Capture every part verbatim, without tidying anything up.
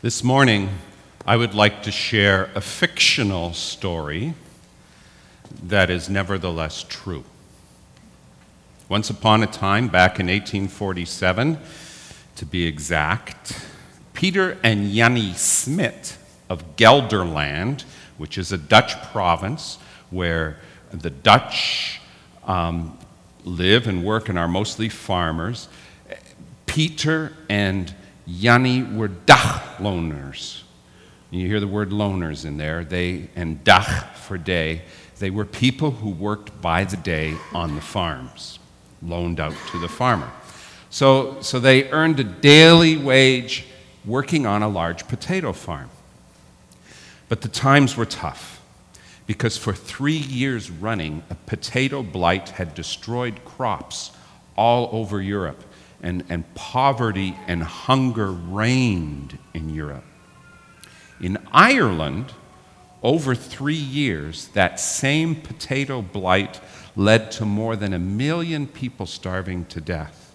This morning, I would like to share a fictional story that is nevertheless true. Once upon a time, back in eighteen forty-seven, to be exact, Peter and Jannie Smit of Gelderland, which is a Dutch province where the Dutch um, live and work and are mostly farmers, Peter and Jannie were daglooners. You hear the word loners in there. They, and dag for day. They were people who worked by the day on the farms, loaned out to the farmer. So, so they earned a daily wage working on a large potato farm. But the times were tough because for three years running, a potato blight had destroyed crops all over Europe. And, and poverty and hunger reigned in Europe. In Ireland, over three years, that same potato blight led to more than a million people starving to death.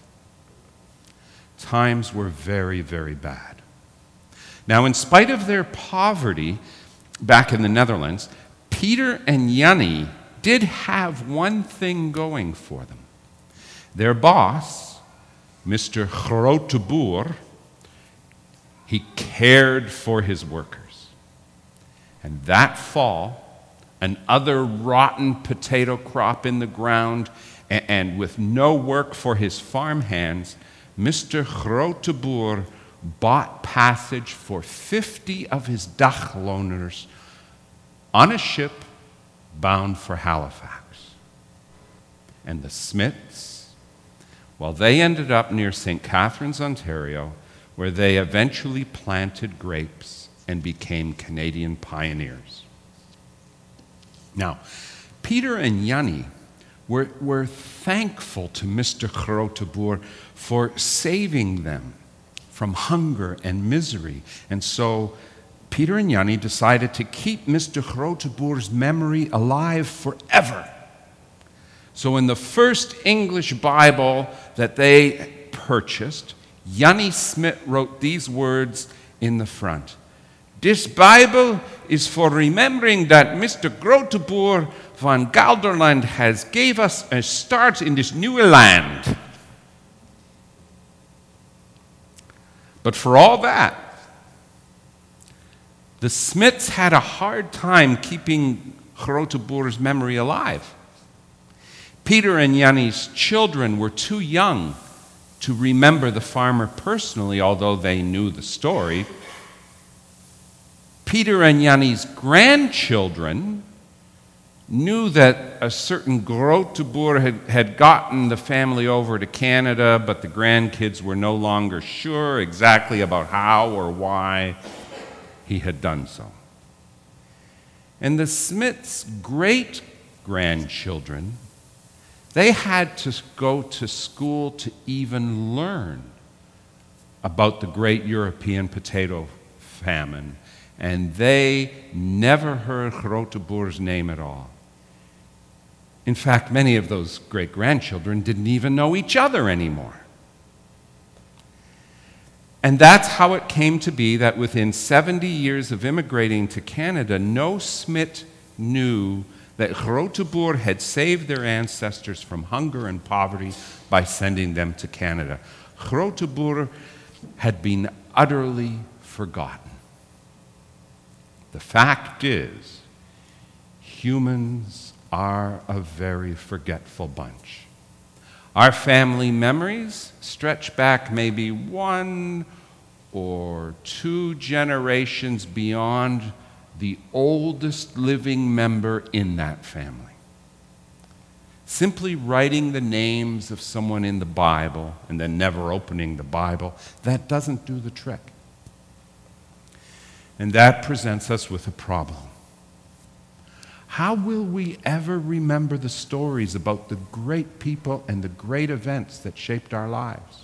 Times were very, very bad. Now, in spite of their poverty back in the Netherlands, Peter and Jannie did have one thing going for them. Their boss, Mister Groteboer, he cared for his workers. And that fall, another rotten potato crop in the ground, and, and with no work for his farm hands, Mister Groteboer bought passage for fifty of his daglooners on a ship bound for Halifax. And the Smits, well, they ended up near Saint Catharines, Ontario, where they eventually planted grapes and became Canadian pioneers. Now, Peter and Jannie were, were thankful to Mister Groteboer for saving them from hunger and misery. And so Peter and Jannie decided to keep Mister Groteboer's memory alive forever. So in the first English Bible that they purchased, Jannie Smit wrote these words in the front. This Bible is for remembering that Mister Groteboer van Gelderland has gave us a start in this new land. But for all that, the Smits had a hard time keeping Groteboer's memory alive. Peter and Jannie's children were too young to remember the farmer personally, although they knew the story. Peter and Jannie's grandchildren knew that a certain Groteboer had, had gotten the family over to Canada, but the grandkids were no longer sure exactly about how or why he had done so. And the Smiths' great-grandchildren, they had to go to school to even learn about the great European potato famine, and they never heard Groteboer's name at all. In fact, many of those great-grandchildren didn't even know each other anymore. And that's how it came to be that within seventy years of immigrating to Canada, no Smit knew that Groteboer had saved their ancestors from hunger and poverty by sending them to Canada. Groteboer had been utterly forgotten. The fact is, humans are a very forgetful bunch. Our family memories stretch back maybe one or two generations beyond the oldest living member in that family. Simply writing the names of someone in the Bible and then never opening the Bible, that doesn't do the trick. And that presents us with a problem. How will we ever remember the stories about the great people and the great events that shaped our lives?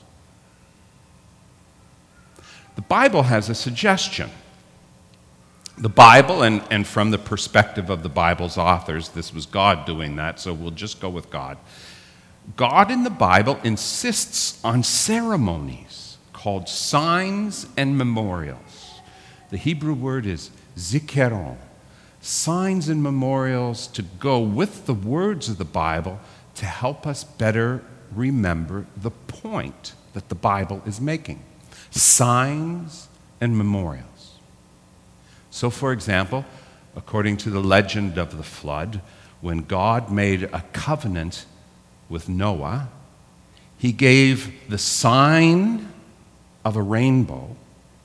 The Bible has a suggestion. The Bible, and, and from the perspective of the Bible's authors, this was God doing that, so we'll just go with God. God in the Bible insists on ceremonies called signs and memorials. The Hebrew word is zikaron, signs and memorials to go with the words of the Bible to help us better remember the point that the Bible is making. Signs and memorials. So, for example, according to the legend of the flood, when God made a covenant with Noah, he gave the sign of a rainbow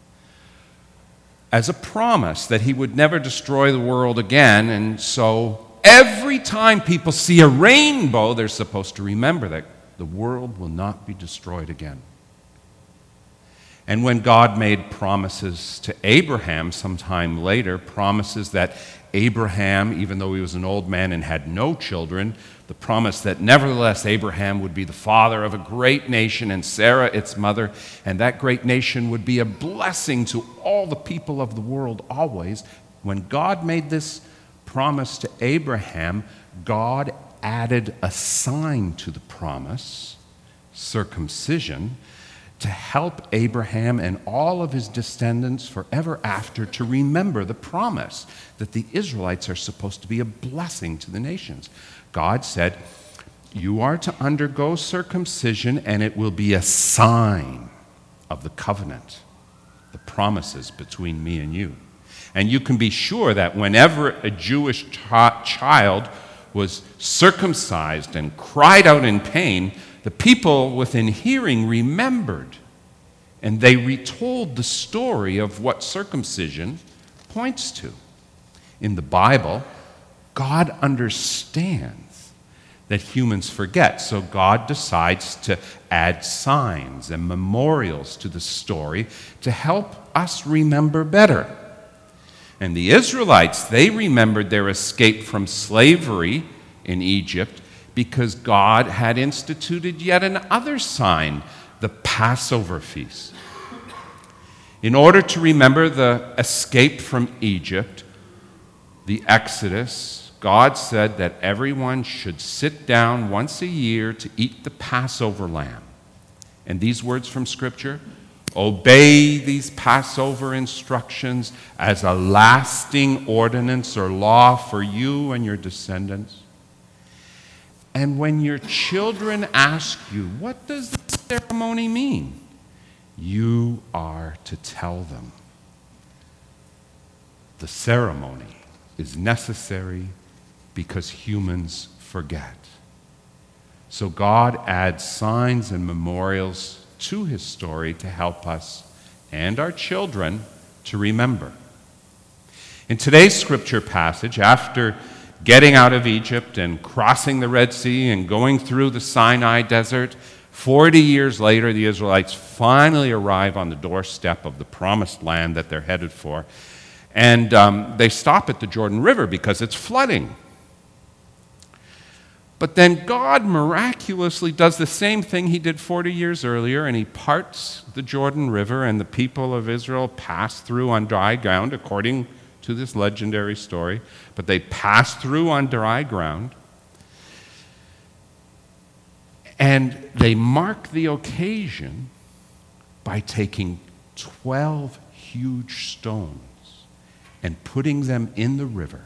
as a promise that he would never destroy the world again. And so every time people see a rainbow, they're supposed to remember that the world will not be destroyed again. And when God made promises to Abraham sometime later, promises that Abraham, even though he was an old man and had no children, the promise that nevertheless Abraham would be the father of a great nation and Sarah its mother, and that great nation would be a blessing to all the people of the world always. When God made this promise to Abraham, God added a sign to the promise, circumcision, to help Abraham and all of his descendants forever after to remember the promise that the Israelites are supposed to be a blessing to the nations. God said, "You are to undergo circumcision, and it will be a sign of the covenant, the promises between me and you." And you can be sure that whenever a Jewish ch- child was circumcised and cried out in pain, the people within hearing remembered, and they retold the story of what circumcision points to. In the Bible, God understands that humans forget, so God decides to add signs and memorials to the story to help us remember better. And the Israelites, they remembered their escape from slavery in Egypt because God had instituted yet another sign, the Passover feast. In order to remember the escape from Egypt, the Exodus, God said that everyone should sit down once a year to eat the Passover lamb. And these words from Scripture, "Obey these Passover instructions as a lasting ordinance or law for you and your descendants. And when your children ask you, 'What does this ceremony mean?' you are to tell them, 'The ceremony is necessary because humans forget.'" So God adds signs and memorials to his story to help us and our children to remember. In today's scripture passage, after getting out of Egypt and crossing the Red Sea and going through the Sinai desert, forty years later, the Israelites finally arrive on the doorstep of the promised land that they're headed for. And um, they stop at the Jordan River because it's flooding. But then God miraculously does the same thing he did forty years earlier, and he parts the Jordan River, and the people of Israel pass through on dry ground, according to this legendary story. But they pass through on dry ground, and they mark the occasion by taking twelve huge stones and putting them in the river.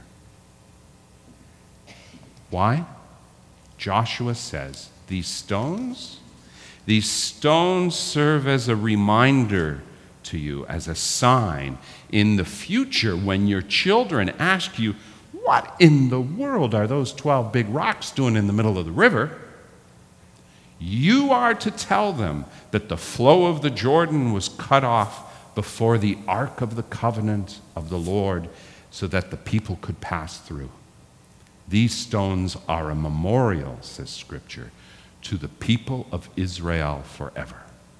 Why? Joshua says, these stones, these stones serve as a reminder to you, as a sign in the future when your children ask you, "What in the world are those twelve big rocks doing in the middle of the river?" You are to tell them that the flow of the Jordan was cut off before the Ark of the Covenant of the Lord so that the people could pass through. These stones are a memorial, says Scripture, to the people of Israel forever.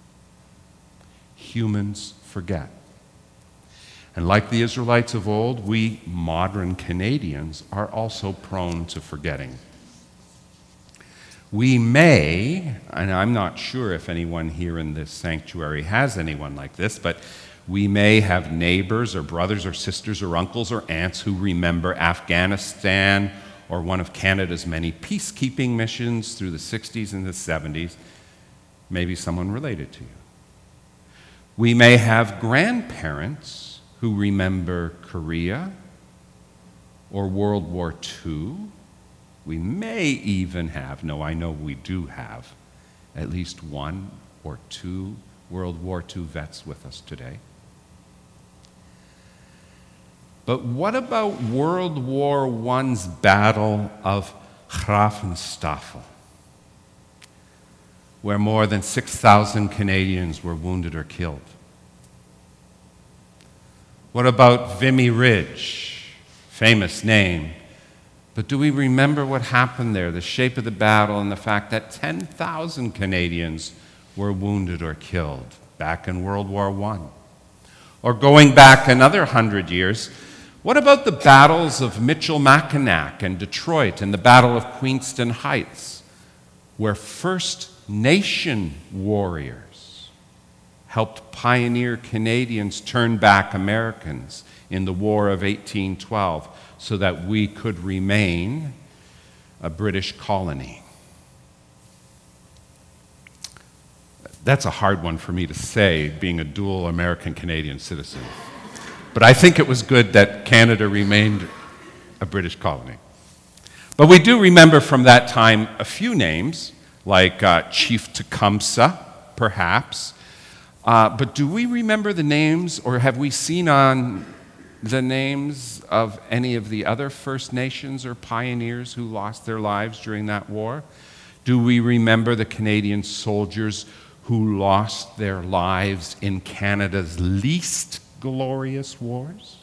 Humans forget. And like the Israelites of old, we modern Canadians are also prone to forgetting. We may, and I'm not sure if anyone here in this sanctuary has anyone like this, but we may have neighbors or brothers or sisters or uncles or aunts who remember Afghanistan or one of Canada's many peacekeeping missions through the sixties and the seventies, maybe someone related to you. We may have grandparents who remember Korea or World War Two. We may even have, no, I know we do have, at least one or two World War Two vets with us today. But what about World War One's Battle of Grafenstaffel, where more than six thousand Canadians were wounded or killed? What about Vimy Ridge, famous name, but do we remember what happened there, the shape of the battle, and the fact that ten thousand Canadians were wounded or killed back in World War One? Or going back another hundred years, what about the battles of Michilimackinac and Detroit and the Battle of Queenston Heights, where First Nation warriors helped pioneer Canadians turn back Americans in the War of eighteen twelve so that we could remain a British colony? That's a hard one for me to say, being a dual American-Canadian citizen. But I think it was good that Canada remained a British colony. But we do remember from that time a few names, like uh, Chief Tecumseh, perhaps. Uh, but do we remember the names, or have we seen on the names of any of the other First Nations or pioneers who lost their lives during that war? Do we remember the Canadian soldiers who lost their lives in Canada's least glorious wars?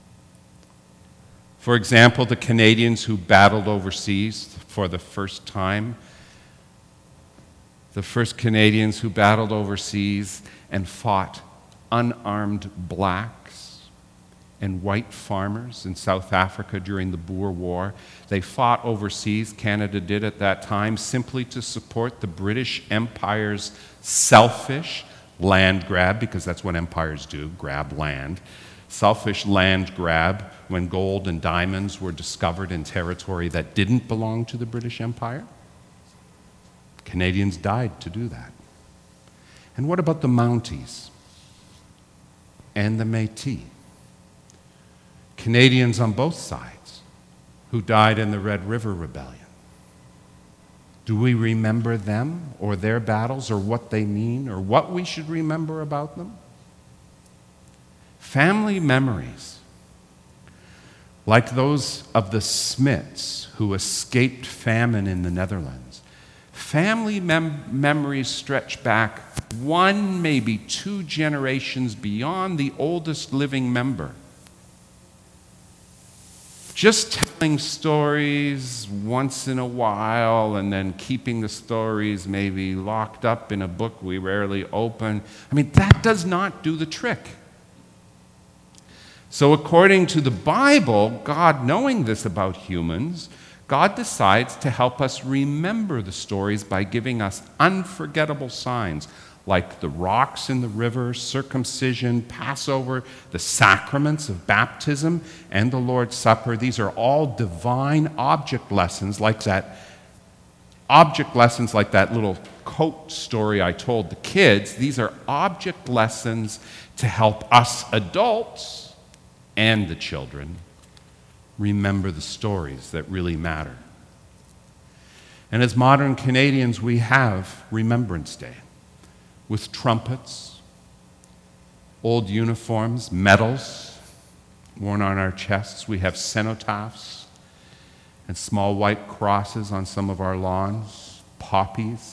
For example, the Canadians who battled overseas for the first time, the first Canadians who battled overseas and fought unarmed blacks and white farmers in South Africa during the Boer War. They fought overseas, Canada did at that time, simply to support the British Empire's selfish land grab, because that's what empires do, grab land. Selfish land grab when gold and diamonds were discovered in territory that didn't belong to the British Empire. Canadians died to do that. And what about the Mounties and the Métis? Canadians on both sides who died in the Red River Rebellion. Do we remember them or their battles or what they mean or what we should remember about them? Family memories, like those of the Smiths who escaped famine in the Netherlands. Family mem- memories stretch back one, maybe two generations beyond the oldest living member. Just telling stories once in a while and then keeping the stories maybe locked up in a book we rarely open, I mean, that does not do the trick. So according to the Bible, God, knowing this about humans, God decides to help us remember the stories by giving us unforgettable signs like the rocks in the river, circumcision, Passover, the sacraments of baptism, and the Lord's Supper. These are all divine object lessons like that. Object lessons like that little coat story I told the kids. These are object lessons to help us adults and the children remember the stories that really matter. And as modern Canadians, we have Remembrance Day with trumpets, old uniforms, medals worn on our chests. We have cenotaphs and small white crosses on some of our lawns, poppies.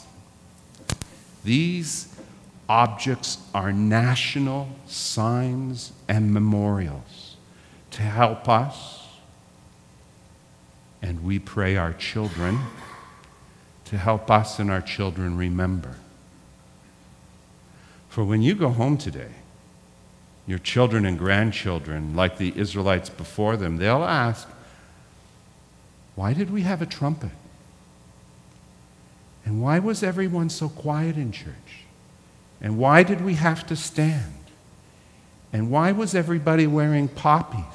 These objects are national signs and memorials to help us, and we pray our children, to help us and our children remember. For when you go home today, your children and grandchildren, like the Israelites before them, they'll ask, why did we have a trumpet? And why was everyone so quiet in church? And why did we have to stand? And why was everybody wearing poppies?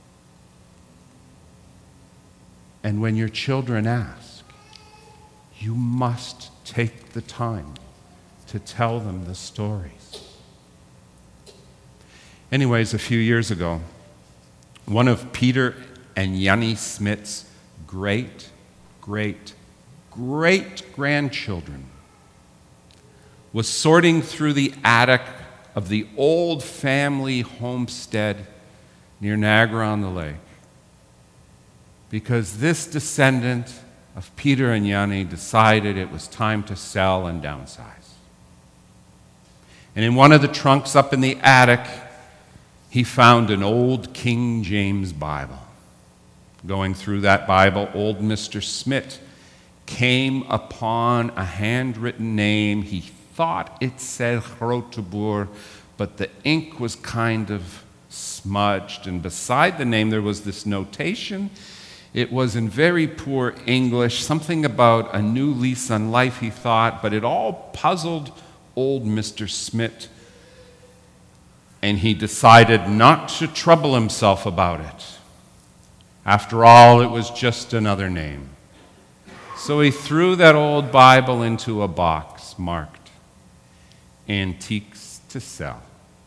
And when your children ask, you must take the time to tell them the stories. Anyways, a few years ago, one of Peter and Yanni Smith's great, great, great grandchildren was sorting through the attic of the old family homestead near Niagara-on-the-Lake, because this descendant of Peter and Yanni decided it was time to sell and downsize. And in one of the trunks up in the attic, he found an old King James Bible. Going through that Bible, old Mister Smith came upon a handwritten name. He thought it said Groteborg, but the ink was kind of smudged, and beside the name there was this notation. It was in very poor English, something about a new lease on life, he thought, but it all puzzled old Mister Smith, and he decided not to trouble himself about it. After all, it was just another name. So he threw that old Bible into a box marked Antiques to Sell.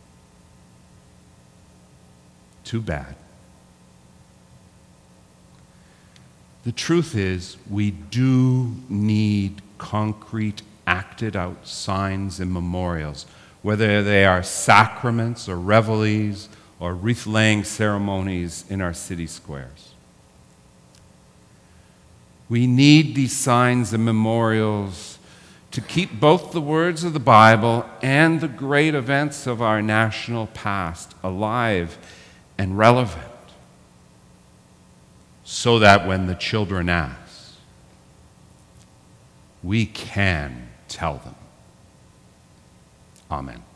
Too bad. The truth is, we do need concrete, acted out signs and memorials, whether they are sacraments or reveilles or wreath-laying ceremonies in our city squares. We need these signs and memorials to keep both the words of the Bible and the great events of our national past alive and relevant, so that when the children ask, we can tell them. Amen.